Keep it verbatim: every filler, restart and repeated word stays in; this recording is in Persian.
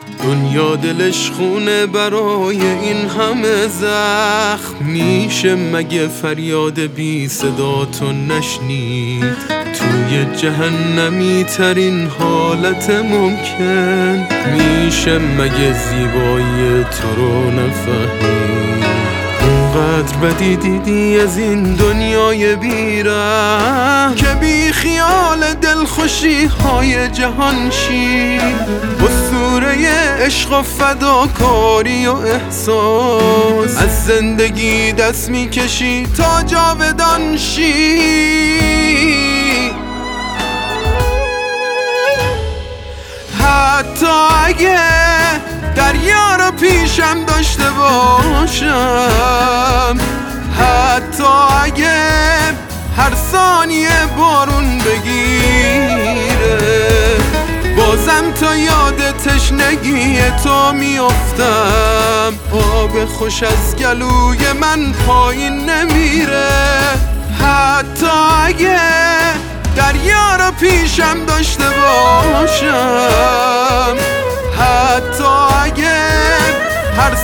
دنیا دلش خونه برای این همه زخم. میشه مگه فریاد بی صدا تو نشنید؟ توی جهنمی ترین حالت ممکن میشه مگه زیبایی تو رو نفهمید؟ اونقدر بدی دیدی از این دنیای بی‌رحم که بی خیال دلخوشی های جهان شی. اسطوره عشق و فداکاری و احساس از زندگی دست میکشی تا جاودان شی. حتی اگه دریا رو پیشم داشته باشم، حتی اگه هر ثانیه بارون بگیره، بازم تا یاد تشنگی تو میافتم. آب خوش از گلوی من پایین نمیره. حتی اگه دریا رو پیشم داشته باشم، حتی اگه هر